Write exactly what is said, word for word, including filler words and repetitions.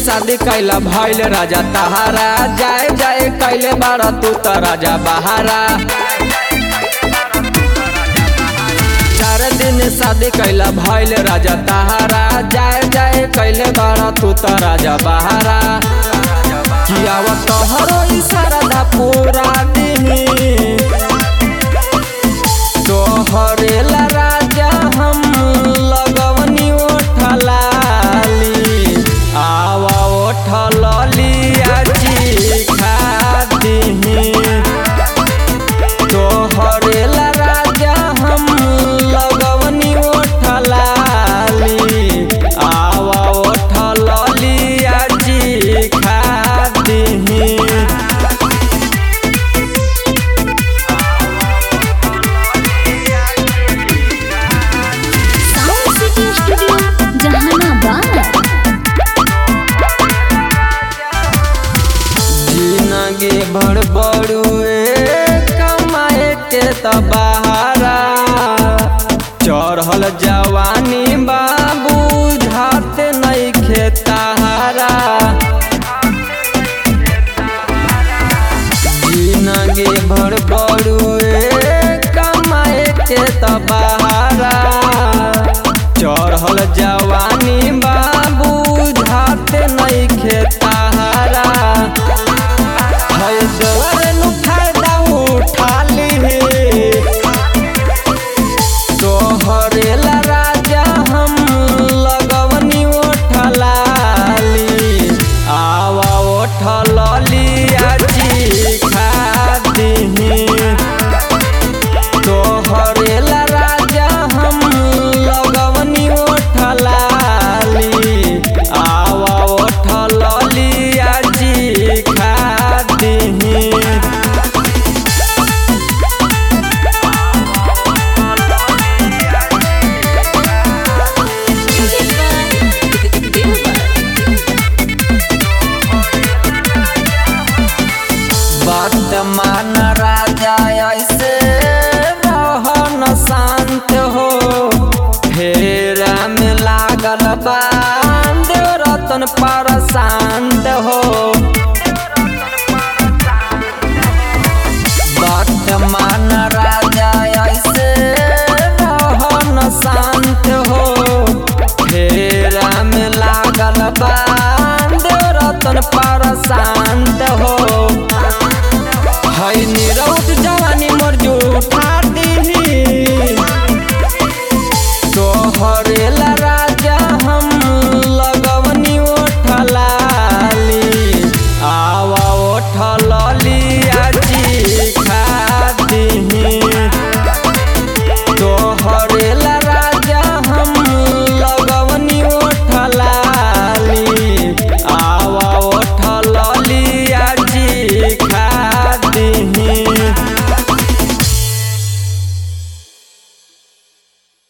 शादी कैला भइल राजा तहारा, जाए जाए कैले बारा तू त राजा बहारा। चार दिन शादी कैला भइल राजा तहारा, जाए जाए कैले बारा तू त राजा बहारा। कियावा तोहरो इशारा पूरा दिन तोहरे ला राजा हम लगवनी ओठलाली, आवा ओठलाली आजी खादी तोहरे ला राजा हम लगवनी ओठलाली, आवा ओठलाली आजी खादी। जिनगे भर बड़ुए कमाए के तबारा, चढ़ल जवानी बाबू झाते नहीं खेतारा। जिनगे भर बड़ुए कमाए के तबारा, चढ़ल जवानी बाबू झाते नहीं खेतारा। फायदा उठाली तोहरे ला राजा हम लगवनी ओठलाली, आवा ओठलाली आजी खादी तोहरे ला राजा हम लगवनी ओठलाली, आवा ओठलाली आजी खादी। बात मान राजा ऐसे रहन शांत हो, फेरा में लागल बांध रतन परेशान